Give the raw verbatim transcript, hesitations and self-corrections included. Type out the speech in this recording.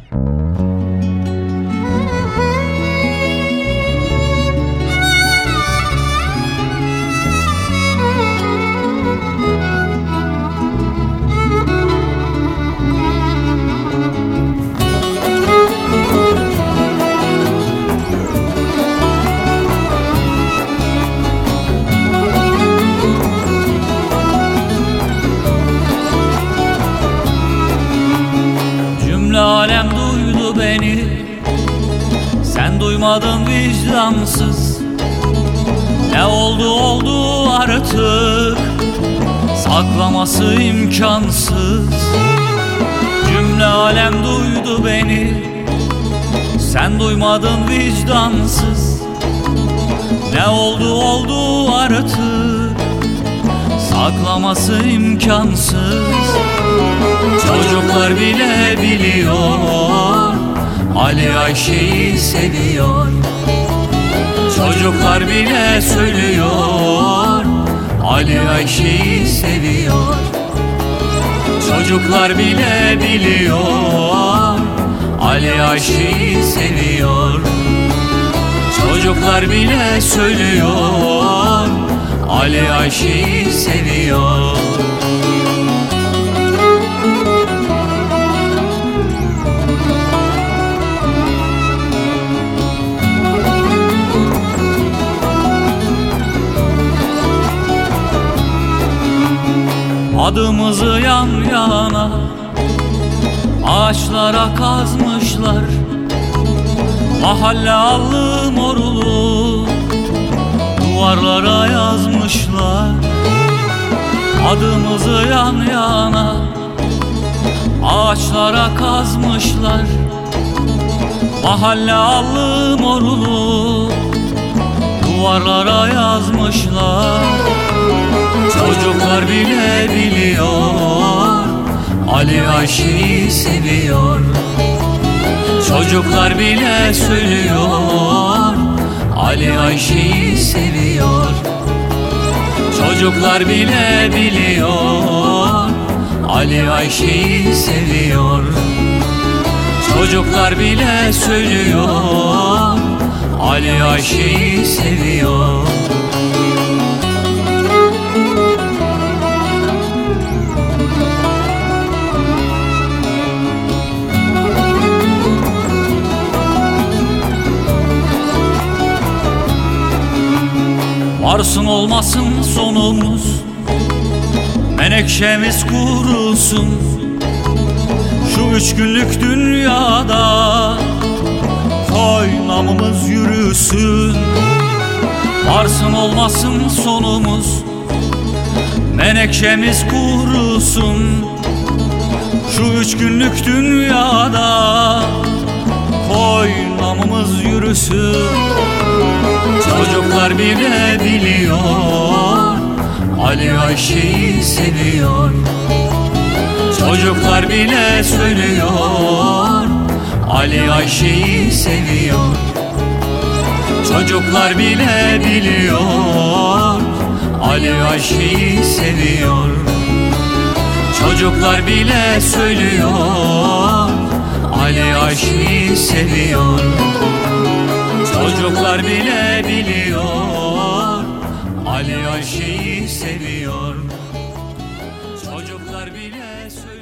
Cümle alem duydu beni, sen duymadın vicdansız. Ne oldu oldu artık, saklaması imkansız. Cümle alem duydu beni, sen duymadın vicdansız. Ne oldu oldu artık, saklaması imkansız. Çocuklar bile biliyor, Ali Ayşe'yi seviyor. Çocuklar bile söylüyor, Ali Ayşe'yi seviyor. Çocuklar bile biliyor, Ali Ayşe'yi seviyor. Çocuklar bile söylüyor, Ali Ayşe'yi seviyor. Adımızı yan yana ağaçlara kazmışlar, mahalle allı morulu duvarlara yazmışlar. Adımızı yan yana ağaçlara kazmışlar, mahalle allı morulu duvarlara yazmışlar. Çocuklar bile biliyor, Ali Ayşe'yi seviyor. Çocuklar bile söylüyor, Ali Ayşe'yi seviyor. Çocuklar bile biliyor, Ali Ayşe'yi seviyor. Çocuklar bile söylüyor, Ali Ayşe'yi seviyor. Varsın olmasın sonumuz, menekşemiz kurusun. Şu üç günlük dünyada koy namımız yürüsün. Varsın olmasın sonumuz, menekşemiz kurusun. Şu üç günlük dünyada koy namımız yürüsün. Çocuklar bile biliyor, Ali Ayşe'yi seviyor. Çocuklar bile söylüyor, Ali Ayşe'yi seviyor. Çocuklar bile biliyor, Ali Ayşe'yi seviyor. Çocuklar bile söylüyor, Ali Ayşe'yi seviyor. Çocuklar bile biliyor, Ali Ayşe'yi seviyor. Çocuklar bile söylüyor.